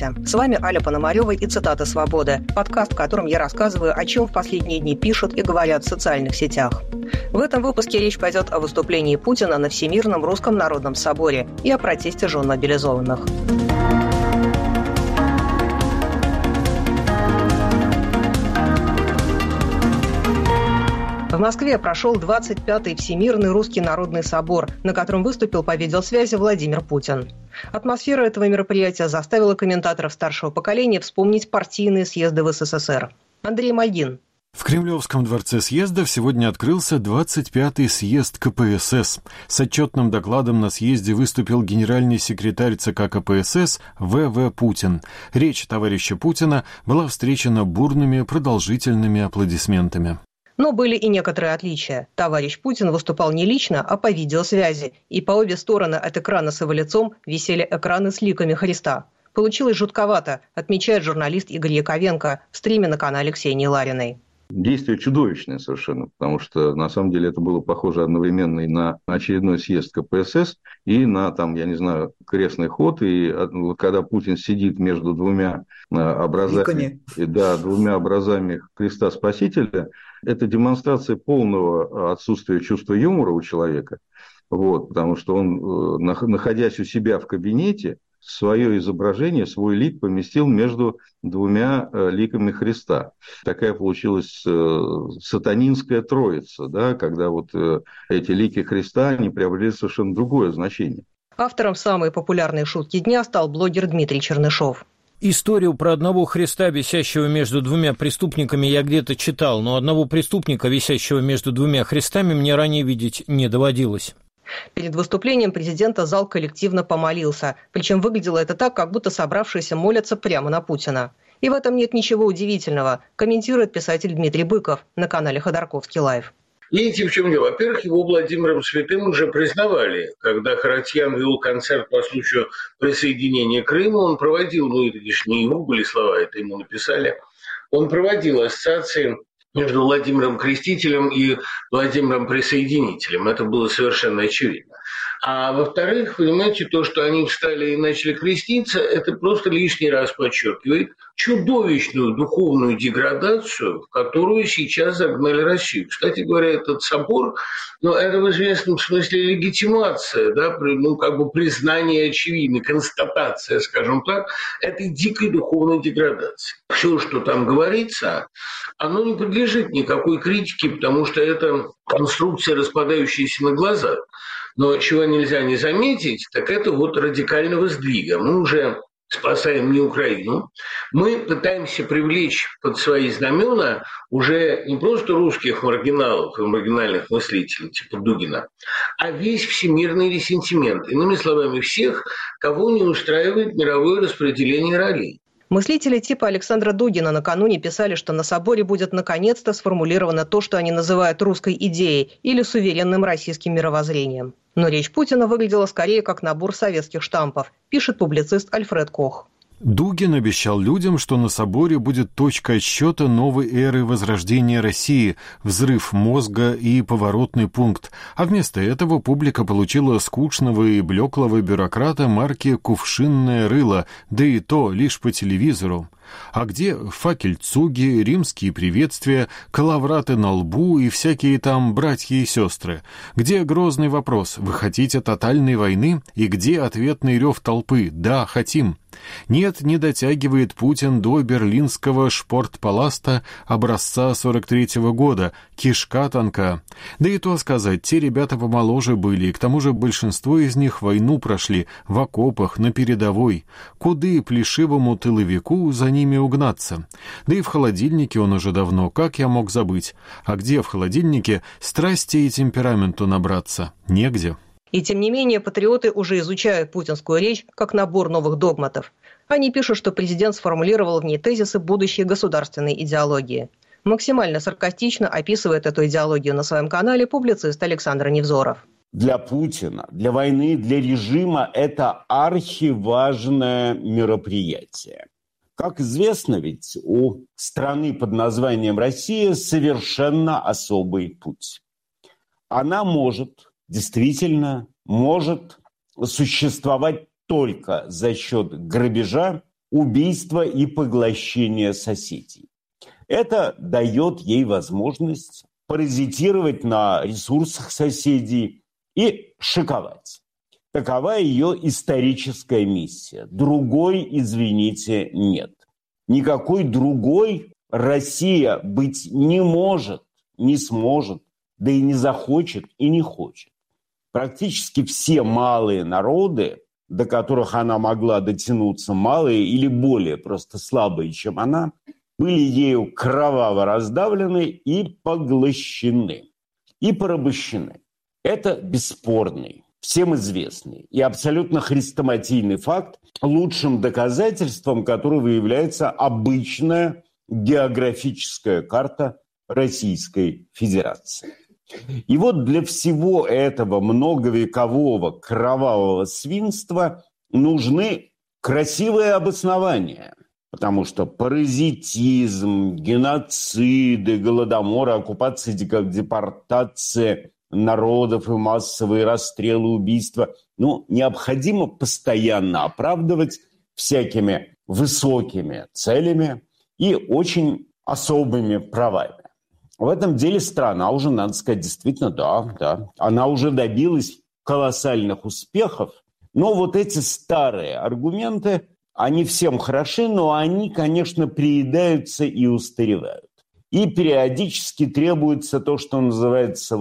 Здравствуйте. С вами Аля Пономарева и «Цитаты свободы». Подкаст, в котором я рассказываю, о чем в последние дни пишут и говорят в социальных сетях. В этом выпуске речь пойдет о выступлении Путина на Всемирном Русском Народном Соборе и о протесте жен мобилизованных. В Москве прошел 25-й Всемирный Русский Народный Собор, на котором выступил по видеосвязи Владимир Путин. Атмосфера этого мероприятия заставила комментаторов старшего поколения вспомнить партийные съезды в СССР. Андрей Мальгин. В Кремлевском дворце съездов сегодня открылся 25-й съезд КПСС. С отчетным докладом на съезде выступил генеральный секретарь ЦК КПСС В.В. Путин. Речь товарища Путина была встречена бурными продолжительными аплодисментами. Но были и некоторые отличия. Товарищ Путин выступал не лично, а по видеосвязи. И по обе стороны от экрана с его лицом висели экраны с ликами Христа. Получилось жутковато, отмечает журналист Игорь Яковенко в стриме на канале Ксении Лариной. Действие чудовищное совершенно, потому что, на самом деле, это было похоже одновременно и на очередной съезд КПСС, и на, крестный ход. И когда Путин сидит между двумя образами, двумя образами Христа Спасителя, это демонстрация полного отсутствия чувства юмора у человека, потому что он, находясь у себя в кабинете, свое изображение, свой лик поместил между двумя ликами Христа. Такая получилась сатанинская троица, когда эти лики Христа, они приобрели совершенно другое значение. Автором самой популярной шутки дня стал блогер Дмитрий Чернышов. Историю про одного Христа, висящего между двумя преступниками, я где-то читал, но одного преступника, висящего между двумя Христами, мне ранее видеть не доводилось. Перед выступлением президента зал коллективно помолился. Причем выглядело это так, как будто собравшиеся молятся прямо на Путина. И в этом нет ничего удивительного, комментирует писатель Дмитрий Быков на канале Ходорковский лайв. Видите, в чем дело? Во-первых, его Владимиром Святым уже признавали. Когда Харатьян вел концерт по случаю присоединения Крыма, он проводил, это не его были слова, это ему написали, он проводил ассоциации между Владимиром Крестителем и Владимиром Присоединителем. Это было совершенно очевидно. А во-вторых, понимаете, то, что они встали и начали креститься, это просто лишний раз подчеркивает чудовищную духовную деградацию, в которую сейчас загнали Россию. Кстати говоря, этот собор, это в известном смысле легитимация, признание очевидной, констатация, скажем так, этой дикой духовной деградации. Все, что там говорится, оно не подлежит никакой критике, потому что это конструкция, распадающаяся на глазах. Но чего нельзя не заметить, так это радикального сдвига. Мы уже спасаем не Украину, мы пытаемся привлечь под свои знамена уже не просто русских маргиналов и маргинальных мыслителей типа Дугина, а весь всемирный ресентимент. Иными словами, всех, кого не устраивает мировое распределение ролей. Мыслители типа Александра Дугина накануне писали, что на соборе будет наконец-то сформулировано то, что они называют русской идеей или суверенным российским мировоззрением. Но речь Путина выглядела скорее как набор советских штампов, пишет публицист Альфред Кох. Дугин обещал людям, что на соборе будет точка отсчета новой эры возрождения России, взрыв мозга и поворотный пункт. А вместо этого публика получила скучного и блеклого бюрократа марки «Кувшинное рыло», да и то лишь по телевизору. А где факельцуги, римские приветствия, калавраты на лбу и всякие там братья и сестры? Где грозный вопрос «Вы хотите тотальной войны?» и где ответный рев толпы «Да, хотим». Нет, не дотягивает Путин до берлинского шпортпаласта образца 43-го года, кишка тонка. Да и то сказать, те ребята помоложе были, и к тому же большинство из них войну прошли в окопах, на передовой. Куды плешивому тыловику за ними угнаться? Да и в холодильнике он уже давно, как я мог забыть? А где в холодильнике страсти и темпераменту набраться? Негде. И тем не менее, патриоты уже изучают путинскую речь как набор новых догматов. Они пишут, что президент сформулировал в ней тезисы будущей государственной идеологии. Максимально саркастично описывает эту идеологию на своем канале публицист Александр Невзоров. Для Путина, для войны, для режима это архиважное мероприятие. Как известно, ведь у страны под названием Россия совершенно особый путь. Она действительно может существовать только за счет грабежа убийства и поглощения соседей. Это дает ей возможность паразитировать на ресурсах соседей и шиковать. Такова ее историческая миссия. Другой, извините, нет. Никакой другой Россия быть не может, не сможет, да и не захочет и не хочет. Практически все малые народы, до которых она могла дотянуться, малые или более просто слабые, чем она, были ею кроваво раздавлены и поглощены, и порабощены. Это бесспорный, всем известный и абсолютно хрестоматийный факт, лучшим доказательством которого является обычная географическая карта Российской Федерации. И вот для всего этого многовекового кровавого свинства нужны красивые обоснования, потому что паразитизм, геноциды, голодоморы, оккупация, депортация народов и массовые расстрелы, убийства необходимо постоянно оправдывать всякими высокими целями и очень особыми правами. В этом деле страна уже, надо сказать, действительно, да, она уже добилась колоссальных успехов, но вот эти старые аргументы, они всем хороши, но они, конечно, приедаются и устаревают. И периодически требуется то, что называется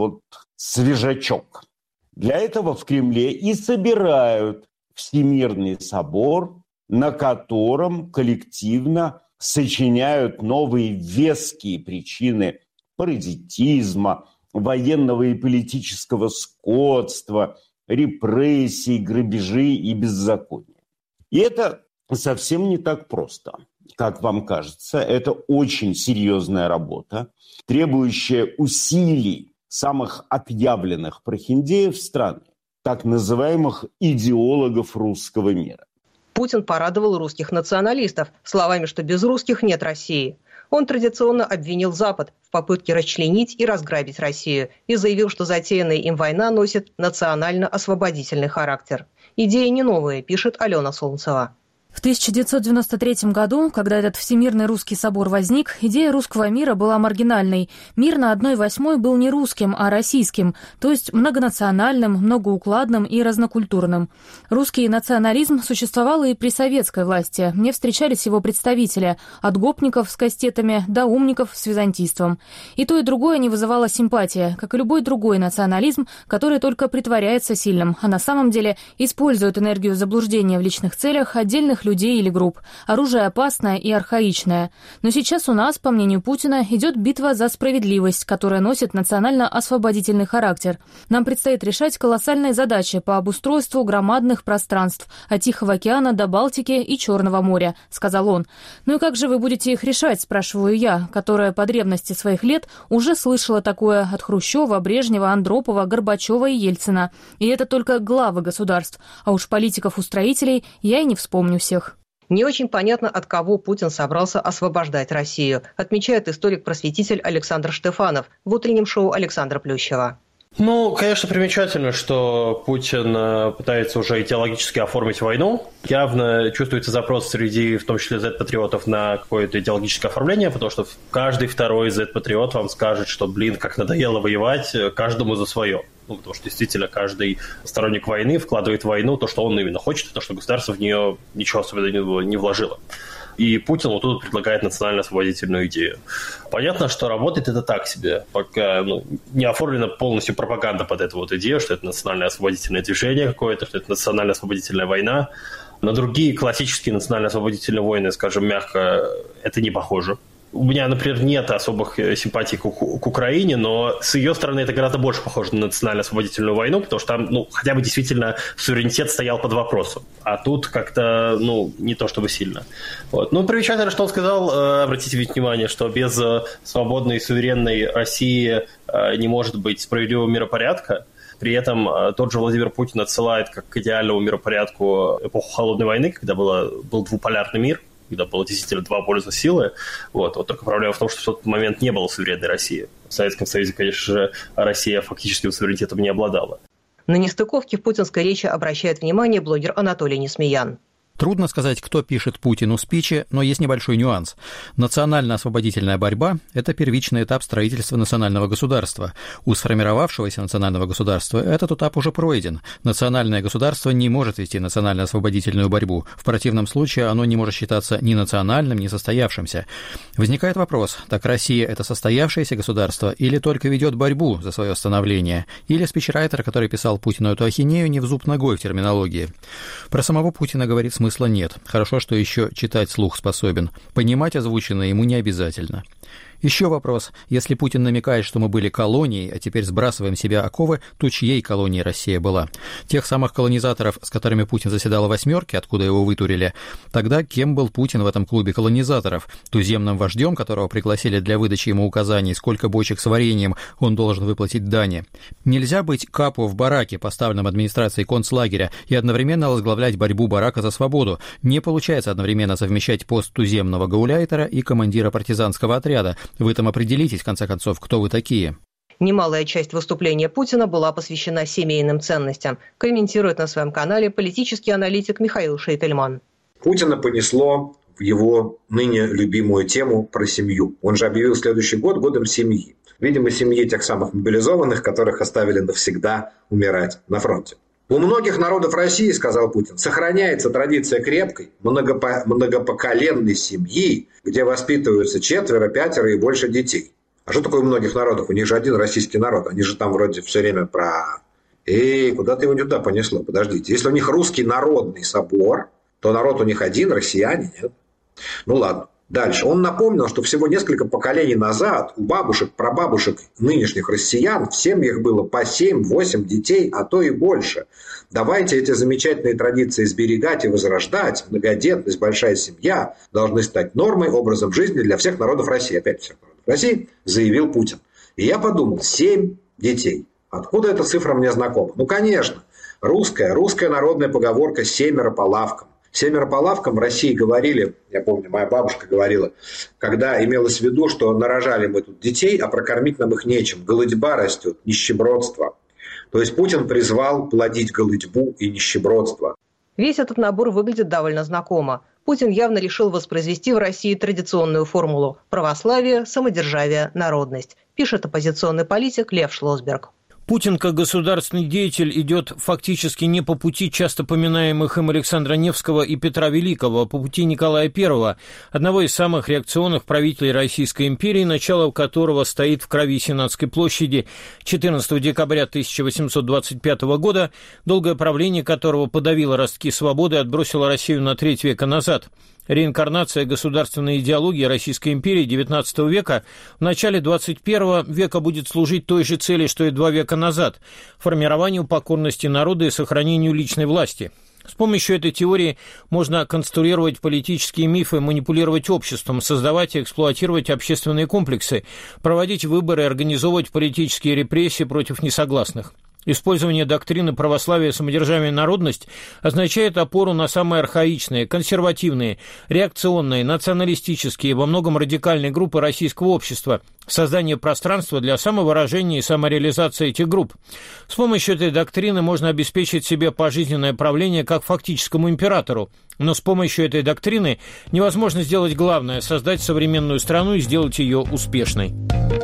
свежачок. Для этого в Кремле и собирают Всемирный собор, на котором коллективно сочиняют новые веские причины паразитизма, военного и политического скотства, репрессий, грабежей и беззакония. И это совсем не так просто, как вам кажется. Это очень серьезная работа, требующая усилий самых отъявленных прохиндеев страны, так называемых идеологов русского мира. Путин порадовал русских националистов словами, что без русских нет России. Он традиционно обвинил Запад в попытке расчленить и разграбить Россию и заявил, что затеянная им война носит национально-освободительный характер. Идея не новая, пишет Алена Солнцева. В 1993 году, когда этот Всемирный русский собор возник, идея русского мира была маргинальной. Мир на 1/8 был не русским, а российским, то есть многонациональным, многоукладным и разнокультурным. Русский национализм существовал и при советской власти. Мне встречались его представители, от гопников с кастетами до умников с византийством. И то, и другое не вызывало симпатии, как и любой другой национализм, который только притворяется сильным, а на самом деле использует энергию заблуждения в личных целях отдельных людей или групп. Оружие опасное и архаичное. Но сейчас у нас, по мнению Путина, идет битва за справедливость, которая носит национально-освободительный характер. Нам предстоит решать колоссальные задачи по обустройству громадных пространств от Тихого океана до Балтики и Черного моря, сказал он. Ну и как же вы будете их решать, спрашиваю я, которая по древности своих лет уже слышала такое от Хрущева, Брежнева, Андропова, Горбачева и Ельцина. И это только главы государств. А уж политиков-устроителей я и не вспомню всех. Не очень понятно, от кого Путин собрался освобождать Россию, отмечает историк-просветитель Александр Штефанов в утреннем шоу Александра Плющева. Конечно, примечательно, что Путин пытается уже идеологически оформить войну. Явно чувствуется запрос среди, в том числе, Z-патриотов на какое-то идеологическое оформление, потому что каждый второй Z-патриот вам скажет, что, как надоело воевать, каждому за свое. Потому что действительно каждый сторонник войны вкладывает в войну то, что он именно хочет, и то, что государство в нее ничего особенного не вложило. И Путин тут предлагает национально-освободительную идею. Понятно, что работает это так себе, пока не оформлена полностью пропаганда под эту идею, что это национально-освободительное движение какое-то, что это национально-освободительная война. На другие классические национально-освободительные войны, скажем мягко, это не похоже. У меня, например, нет особых симпатий к Украине, но с ее стороны это гораздо больше похоже на национально-освободительную войну, потому что там, хотя бы действительно суверенитет стоял под вопросом. А тут как-то, не то чтобы сильно. Примечательно, что он сказал, обратите внимание, что без свободной и суверенной России не может быть справедливого миропорядка. При этом тот же Владимир Путин отсылает как к идеальному миропорядку эпоху Холодной войны, когда был двуполярный мир, когда было действительно два полюса силы. Вот только проблема в том, что в тот момент не было суверенной России. В Советском Союзе, конечно же, Россия фактическим суверенитетом не обладала. На нестыковки в путинской речи обращает внимание блогер Анатолий Несмеян. Трудно сказать, кто пишет Путину спичи, но есть небольшой нюанс. Национально-освободительная борьба – это первичный этап строительства национального государства. У сформировавшегося национального государства этот этап уже пройден. Национальное государство не может вести национально-освободительную борьбу. В противном случае оно не может считаться ни национальным, ни состоявшимся. Возникает вопрос, так Россия – это состоявшееся государство или только ведет борьбу за свое становление? Или спичрайтер, который писал Путину эту ахинею, не в зуб ногой в терминологии? Про самого Путина говорит смысла нет. Хорошо, что еще читать вслух способен. Понимать озвученное ему не обязательно. Еще вопрос. Если Путин намекает, что мы были колонией, а теперь сбрасываем с себя оковы, то чьей колонией Россия была? Тех самых колонизаторов, с которыми Путин заседал в «восьмерке», откуда его вытурили. Тогда кем был Путин в этом клубе колонизаторов? Туземным вождем, которого пригласили для выдачи ему указаний, сколько бочек с вареньем он должен выплатить дани? Нельзя быть капо в бараке, поставленном администрацией концлагеря, и одновременно возглавлять борьбу барака за свободу. Не получается одновременно совмещать пост туземного гауляйтера и командира партизанского отряда. Вы там определитесь, в конце концов, кто вы такие. Немалая часть выступления Путина была посвящена семейным ценностям, комментирует на своем канале политический аналитик Михаил Шейтельман. Путина понесло в его ныне любимую тему про семью. Он же объявил следующий год годом семьи. Видимо, семьи тех самых мобилизованных, которых оставили навсегда умирать на фронте. У многих народов России, сказал Путин, сохраняется традиция крепкой, многопоколенной семьи, где воспитываются 4, 5 и больше детей. А что такое у многих народов? У них же один российский народ. Они же там вроде все время про... куда-то его не туда понесло. Подождите. Если у них русский народный собор, то народ у них один, россияне нет. Ну ладно. Дальше. Он напомнил, что всего несколько поколений назад у бабушек, прабабушек нынешних россиян в семьях было по 7-8 детей, а то и больше. Давайте эти замечательные традиции сберегать и возрождать. Многодетность, большая семья должны стать нормой, образом жизни для всех народов России. Опять всех народов России, заявил Путин. И я подумал, 7 детей. Откуда эта цифра мне знакома? Ну, конечно, русская народная поговорка «семеро по лавкам». 7 по лавкам в России говорили, я помню, моя бабушка говорила, когда имелось в виду, что нарожали мы тут детей, а прокормить нам их нечем. Голодьба растет, нищебродство. То есть Путин призвал плодить голодьбу и нищебродство. Весь этот набор выглядит довольно знакомо. Путин явно решил воспроизвести в России традиционную формулу православие, самодержавие, народность, пишет оппозиционный политик Лев Шлосберг. Путин, как государственный деятель, идет фактически не по пути часто поминаемых им Александра Невского и Петра Великого, а по пути Николая I, одного из самых реакционных правителей Российской империи, начало которого стоит в крови Сенатской площади 14 декабря 1825 года, долгое правление которого подавило ростки свободы и отбросило Россию на треть века назад. Реинкарнация государственной идеологии Российской империи XIX века в начале XXI века будет служить той же цели, что и 2 века назад – формированию покорности народа и сохранению личной власти. С помощью этой теории можно конструировать политические мифы, манипулировать обществом, создавать и эксплуатировать общественные комплексы, проводить выборы и организовывать политические репрессии против несогласных. Использование доктрины православия, самодержавия, народность означает опору на самые архаичные, консервативные, реакционные, националистические, во многом радикальные группы российского общества, создание пространства для самовыражения и самореализации этих групп. С помощью этой доктрины можно обеспечить себе пожизненное правление как фактическому императору, но с помощью этой доктрины невозможно сделать главное – создать современную страну и сделать ее успешной.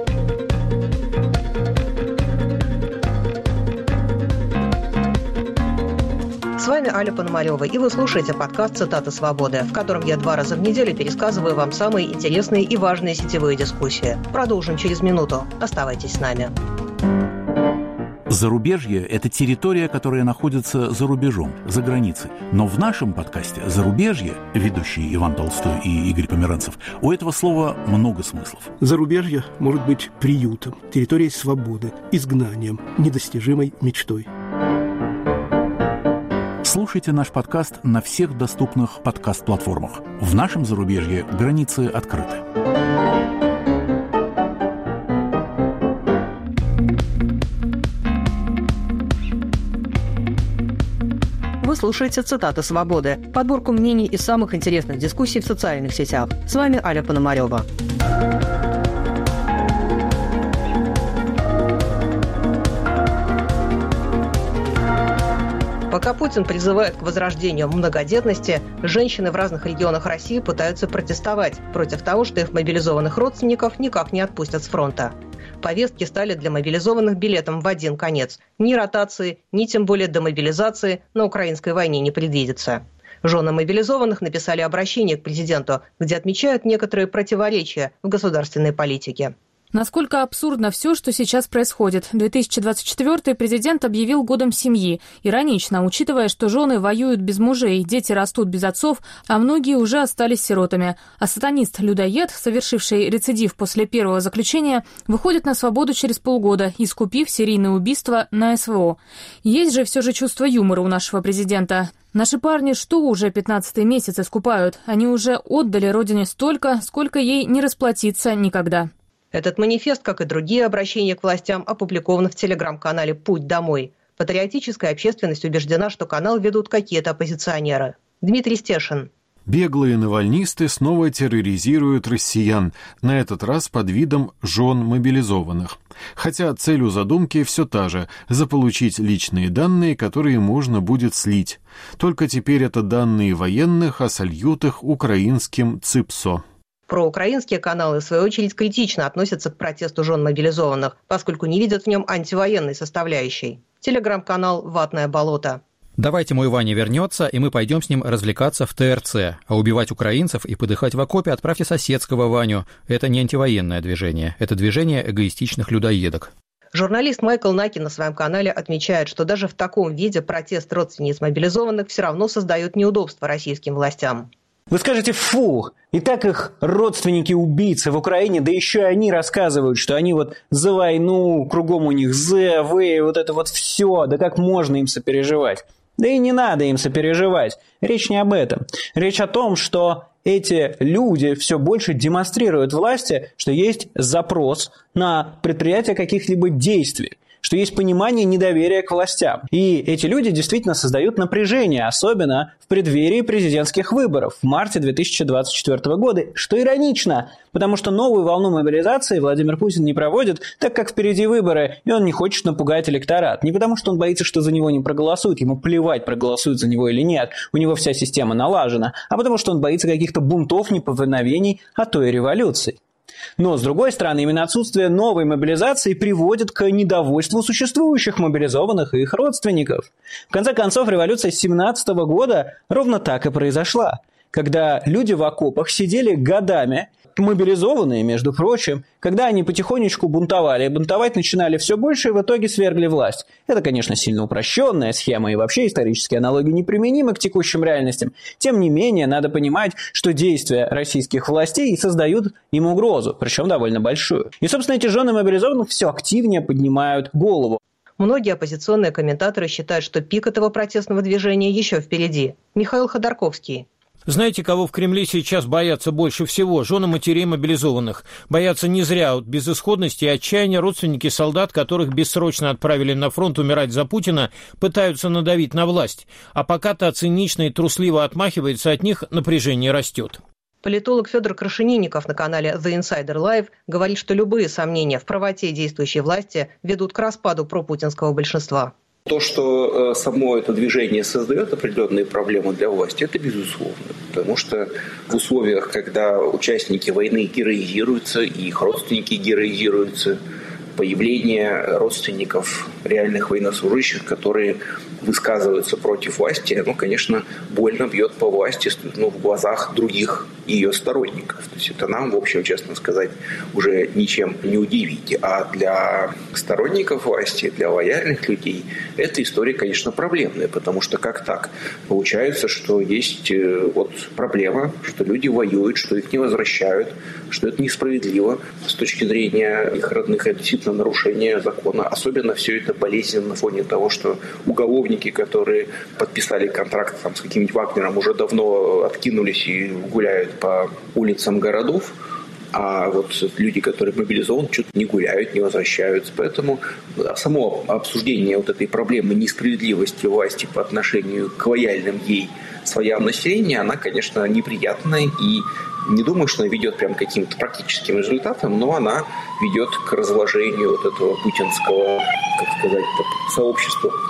С вами Аля Пономарева, и вы слушаете подкаст «Цитаты свободы», в котором я 2 раза в неделю пересказываю вам самые интересные и важные сетевые дискуссии. Продолжим через минуту. Оставайтесь с нами. Зарубежье – это территория, которая находится за рубежом, за границей. Но в нашем подкасте «Зарубежье», ведущие Иван Толстой и Игорь Померанцев, у этого слова много смыслов. Зарубежье может быть приютом, территорией свободы, изгнанием, недостижимой мечтой. Слушайте наш подкаст на всех доступных подкаст-платформах. В нашем зарубежье границы открыты. Вы слушаете «Цитаты свободы», подборку мнений из самых интересных дискуссий в социальных сетях. С вами Аля Пономарева. Пока Путин призывает к возрождению многодетности, женщины в разных регионах России пытаются протестовать против того, что их мобилизованных родственников никак не отпустят с фронта. Повестки стали для мобилизованных билетом в один конец. Ни ротации, ни тем более демобилизации на украинской войне не предвидится. Жены мобилизованных написали обращение к президенту, где отмечают некоторые противоречия в государственной политике. Насколько абсурдно все, что сейчас происходит. 2024 президент объявил годом семьи. Иронично, учитывая, что жены воюют без мужей, дети растут без отцов, а многие уже остались сиротами. А сатанист-людоед, совершивший рецидив после первого заключения, выходит на свободу через полгода, искупив серийное убийство на СВО. Есть же все же чувство юмора у нашего президента. Наши парни что уже 15-й месяц искупают? Они уже отдали родине столько, сколько ей не расплатиться никогда. Этот манифест, как и другие обращения к властям, опубликован в телеграм-канале «Путь домой». Патриотическая общественность убеждена, что канал ведут какие-то оппозиционеры. Дмитрий Стешин. Беглые навальнисты снова терроризируют россиян, на этот раз под видом жен мобилизованных. Хотя цель у задумки все та же – заполучить личные данные, которые можно будет слить. Только теперь это данные военных, а сольют их украинским ЦИПСО. Проукраинские каналы, в свою очередь, критично относятся к протесту жен мобилизованных, поскольку не видят в нем антивоенной составляющей. Телеграм-канал «Ватное болото». Давайте мой Ваня вернется, и мы пойдем с ним развлекаться в ТРЦ. А убивать украинцев и подыхать в окопе отправьте соседского Ваню. Это не антивоенное движение, это движение эгоистичных людоедок. Журналист Майкл Наки на своем канале отмечает, что даже в таком виде протест родственниц мобилизованных все равно создает неудобства российским властям. Вы скажете, фу, и так их родственники-убийцы в Украине, да еще и они рассказывают, что они вот за войну, кругом у них ЗВ, вот это вот все, да как можно им сопереживать? Да и не надо им сопереживать. Речь не об этом. Речь о том, что эти люди все больше демонстрируют власти, что есть запрос на предприятие каких-либо действий, что есть понимание недоверия к властям. И эти люди действительно создают напряжение, особенно в преддверии президентских выборов в марте 2024 года, что иронично, потому что новую волну мобилизации Владимир Путин не проводит, так как впереди выборы, и он не хочет напугать электорат. Не потому, что он боится, что за него не проголосуют, ему плевать, проголосуют за него или нет, у него вся система налажена, а потому что он боится каких-то бунтов, неповиновений, а то и революций. Но, с другой стороны, именно отсутствие новой мобилизации приводит к недовольству существующих мобилизованных и их родственников. В конце концов, революция 1917 года ровно так и произошла, когда люди в окопах сидели годами, мобилизованные, между прочим, когда они потихонечку бунтовали, и бунтовать начинали все больше и в итоге свергли власть. Это, конечно, сильно упрощенная схема, и вообще исторические аналогии неприменимы к текущим реальностям. Тем не менее, надо понимать, что действия российских властей создают им угрозу, причем довольно большую. И, собственно, эти жены мобилизованных все активнее поднимают голову. Многие оппозиционные комментаторы считают, что пик этого протестного движения еще впереди. Михаил Ходорковский. Знаете, кого в Кремле сейчас боятся больше всего? Жены матерей мобилизованных. Боятся не зря. От безысходности и отчаяния родственники солдат, которых бессрочно отправили на фронт умирать за Путина, пытаются надавить на власть. А пока та цинично и трусливо отмахивается от них, напряжение растет. Политолог Федор Крашенинников на канале The Insider Live говорит, что любые сомнения в правоте действующей власти ведут к распаду пропутинского большинства. То, что само это движение создает определенные проблемы для власти, это безусловно. Потому что в условиях, когда участники войны героизируются, и их родственники героизируются, появление родственников реальных военнослужащих, которые высказываются против власти, оно, конечно, больно бьет по власти, в глазах других ее сторонников. То есть это нам, в общем, честно сказать, уже ничем не удивить. А для сторонников власти, для лояльных людей, эта история, конечно, проблемная, потому что как так? Получается, что есть проблема, что люди воюют, что их не возвращают, что это несправедливо с точки зрения их родных, это действительно нарушение закона. Особенно все это болезненно на фоне того, что уголовники, которые подписали контракт с каким-нибудь Вагнером, уже давно откинулись и гуляют по улицам городов, а вот люди, которые мобилизованы, что-то не гуляют, не возвращаются. Поэтому само обсуждение вот этой проблемы несправедливости власти по отношению к лояльным ей слоям населения, она, конечно, неприятная, и не думаю, что она ведет прям к каким-то практическим результатам, но она ведет к разложению вот этого путинского, сообщества.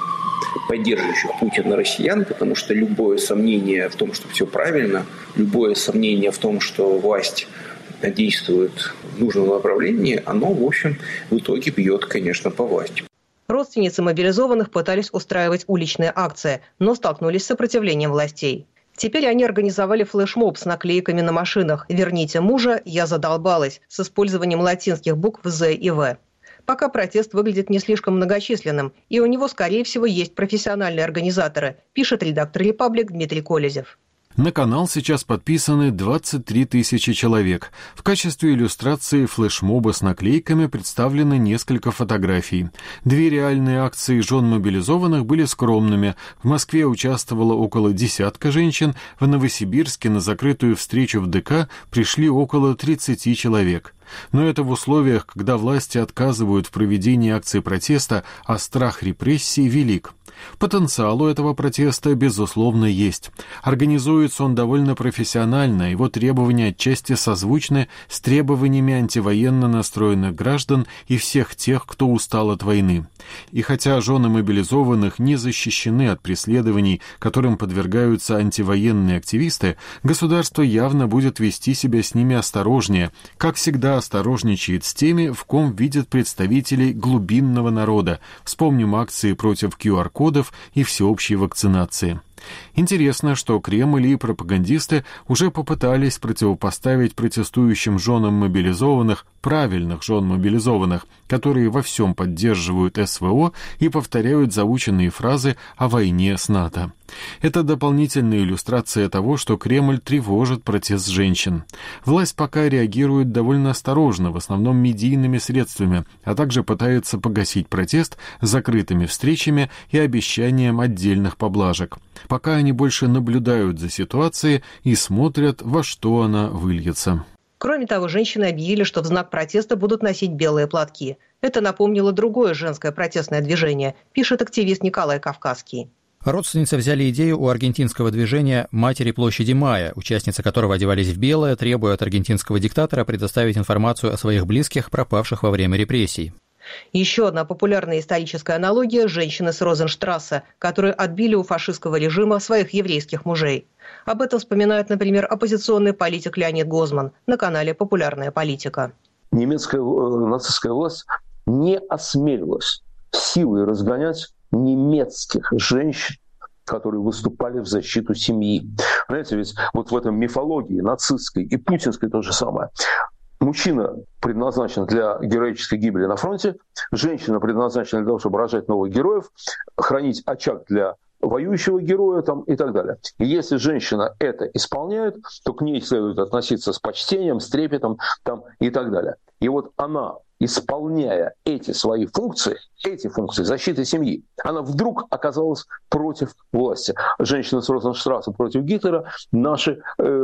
поддерживающих Путина россиян, потому что любое сомнение в том, что все правильно, любое сомнение в том, что власть действует в нужном направлении, оно, в общем, в итоге бьет, конечно, по власти. Родственницы мобилизованных пытались устраивать уличные акции, но столкнулись с сопротивлением властей. Теперь они организовали флешмоб с наклейками на машинах «Верните мужа, я задолбалась» с использованием латинских букв «З» и «В». Пока протест выглядит не слишком многочисленным, и у него, скорее всего, есть профессиональные организаторы, пишет редактор «Репаблик» Дмитрий Колезев. На канал сейчас подписаны 23 тысячи человек. В качестве иллюстрации флешмоба с наклейками представлены несколько фотографий. 2 реальные акции жен мобилизованных были скромными. В Москве участвовало около десятка женщин, в Новосибирске на закрытую встречу в ДК пришли около 30 человек. Но это в условиях, когда власти отказывают в проведении акций протеста, а страх репрессий велик. Потенциал у этого протеста, безусловно, есть. Организуется он довольно профессионально, его требования отчасти созвучны с требованиями антивоенно настроенных граждан и всех тех, кто устал от войны. И хотя жены мобилизованных не защищены от преследований, которым подвергаются антивоенные активисты, государство явно будет вести себя с ними осторожнее, как всегда осторожничает с теми, в ком видят представителей глубинного народа. Вспомним акции против QR-кодов и всеобщей вакцинации. Интересно, что Кремль и пропагандисты уже попытались противопоставить протестующим женам мобилизованных правильных жен мобилизованных, которые во всем поддерживают СВО и повторяют заученные фразы о войне с НАТО. Это дополнительная иллюстрация того, что Кремль тревожит протест женщин. Власть пока реагирует довольно осторожно, в основном медийными средствами, а также пытается погасить протест закрытыми встречами и обещанием отдельных поблажек. Пока они больше наблюдают за ситуацией и смотрят, во что она выльется. Кроме того, женщины объявили, что в знак протеста будут носить белые платки. Это напомнило другое женское протестное движение, пишет активист Николай Кавказский. Родственницы взяли идею у аргентинского движения «Матери площади Мая», участницы которого одевались в белое, требуя от аргентинского диктатора предоставить информацию о своих близких, пропавших во время репрессий. Еще одна популярная историческая аналогия – женщины с Розенштрассе, которые отбили у фашистского режима своих еврейских мужей. Об этом вспоминает, например, оппозиционный политик Леонид Гозман на канале «Популярная политика». Немецкая нацистская власть не осмелилась силой разгонять немецких женщин, которые выступали в защиту семьи. Знаете, ведь вот в этом мифологии нацистской и путинской то же самое. Мужчина предназначен для героической гибели на фронте, женщина предназначена для того, чтобы рожать новых героев, хранить очаг для воюющего героя там, и так далее. И если женщина это исполняет, то к ней следует относиться с почтением, с трепетом там, и так далее. И вот она, исполняя эти свои функции, защиты семьи, она вдруг оказалась против власти. Женщины с Розенштрассе против Гитлера, наши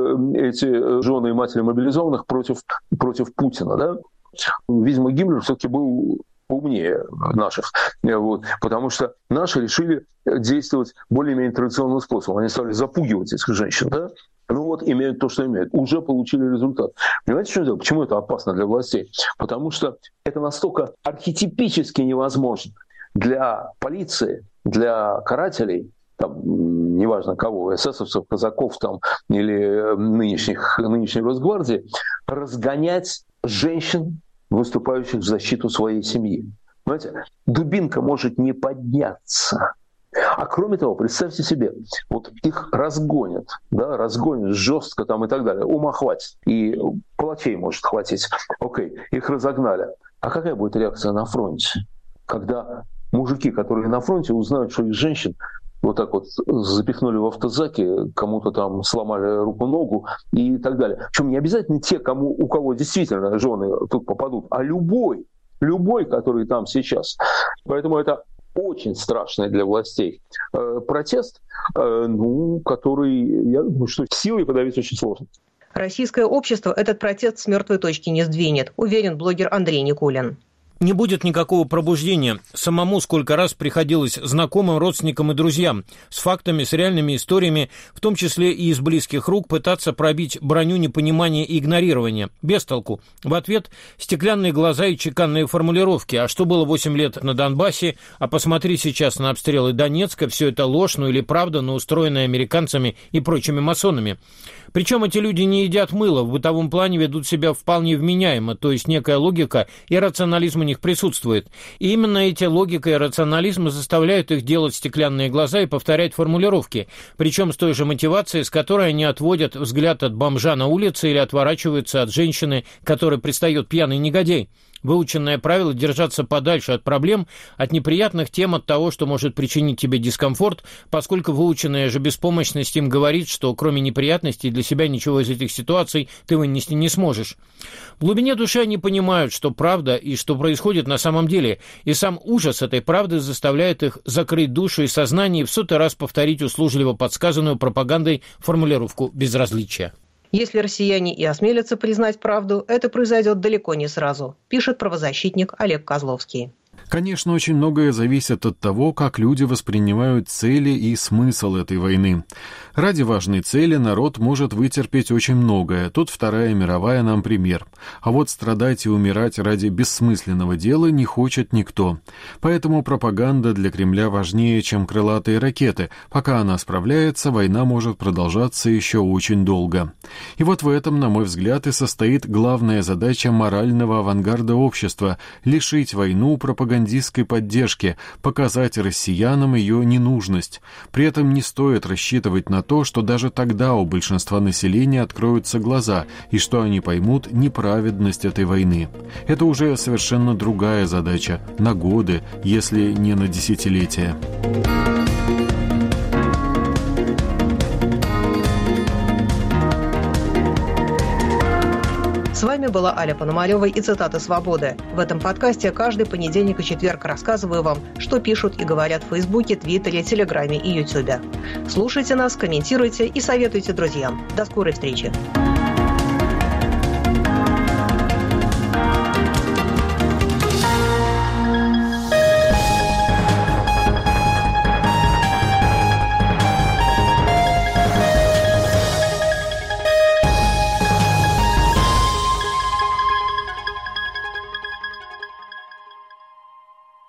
эти жены и матери мобилизованных против Путина. Да? Видимо, Гиммлер все-таки был умнее наших, вот, потому что наши решили действовать более-менее традиционным способом. Они стали запугивать этих женщин, да? Ну вот, имеют то, что имеют. Уже получили результат. Понимаете, что дело? Почему это опасно для властей? Потому что это настолько архетипически невозможно для полиции, для карателей, там, неважно кого, эсэсовцев, казаков там, или нынешней Росгвардии, разгонять женщин, выступающих в защиту своей семьи. Понимаете, дубинка может не подняться. А кроме того, представьте себе, вот их разгонят жестко там и так далее, ума хватит, и палачей может хватить. Окей, их разогнали. А какая будет реакция на фронте? Когда мужики, которые на фронте, узнают, что их женщин вот так вот запихнули в автозаки, кому-то там сломали руку-ногу и так далее. Причем не обязательно те, у кого действительно жены тут попадут, а любой, который там сейчас. Поэтому это очень страшный для властей протест, который, я думаю, что силой подавить очень сложно. Российское общество этот протест с мертвой точки не сдвинет, уверен блогер Андрей Никулин. Не будет никакого пробуждения. Самому сколько раз приходилось знакомым, родственникам и друзьям с фактами, с реальными историями, в том числе и из близких рук, пытаться пробить броню непонимания и игнорирования. Без толку. В ответ стеклянные глаза и чеканные формулировки. А что было 8 лет на Донбассе? А посмотри сейчас на обстрелы Донецка. Все это ложь, ну или правда, но устроенная американцами и прочими масонами. Причем эти люди не едят мыло, в бытовом плане ведут себя вполне вменяемо, то есть некая логика и рационализм у них присутствует. И именно эти логика и рационализм заставляют их делать стеклянные глаза и повторять формулировки, причем с той же мотивацией, с которой они отводят взгляд от бомжа на улице или отворачиваются от женщины, которой предстает пьяный негодяй. Выученное правило держаться подальше от проблем, от неприятных тем, от того, что может причинить тебе дискомфорт, поскольку выученная же беспомощность им говорит, что кроме неприятностей для себя ничего из этих ситуаций ты вынести не сможешь. В глубине души они понимают, что правда и что происходит на самом деле, и сам ужас этой правды заставляет их закрыть душу и сознание и в сотый раз повторить услужливо подсказанную пропагандой формулировку безразличия. Если россияне и осмелятся признать правду, это произойдет далеко не сразу, пишет правозащитник Олег Козловский. Конечно, очень многое зависит от того, как люди воспринимают цели и смысл этой войны. Ради важной цели народ может вытерпеть очень многое. Тут Вторая мировая нам пример. А вот страдать и умирать ради бессмысленного дела не хочет никто. Поэтому пропаганда для Кремля важнее, чем крылатые ракеты. Пока она справляется, война может продолжаться еще очень долго. И вот в этом, на мой взгляд, и состоит главная задача морального авангарда общества – лишить войну пропагандистской поддержки, показать россиянам ее ненужность. При этом не стоит рассчитывать на то, что даже тогда у большинства населения откроются глаза и что они поймут неправедность этой войны. Это уже совершенно другая задача, на годы, если не на десятилетия. С вами была Аля Пономарева и цитаты «Свободы». В этом подкасте каждый понедельник и четверг рассказываю вам, что пишут и говорят в Фейсбуке, Твиттере, Телеграме и Ютубе. Слушайте нас, комментируйте и советуйте друзьям. До скорой встречи.